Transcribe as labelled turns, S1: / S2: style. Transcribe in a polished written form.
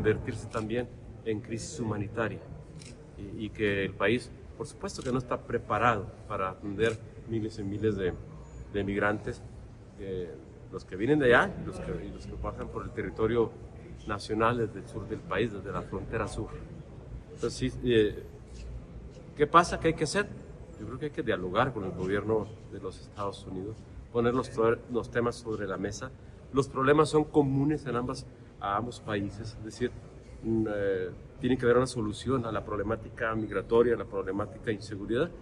S1: convertirse también en crisis humanitaria y que el país, por supuesto que no está preparado para atender miles y miles de migrantes, los que vienen de allá y los que pasan por el territorio nacional desde el sur del país, desde la frontera sur. Entonces, ¿qué pasa? ¿Qué hay que hacer? Yo creo que hay que dialogar con el gobierno de los Estados Unidos, poner los temas sobre la mesa. Los problemas son comunes a ambos países, es decir, tiene que haber una solución a la problemática migratoria, a la problemática de inseguridad,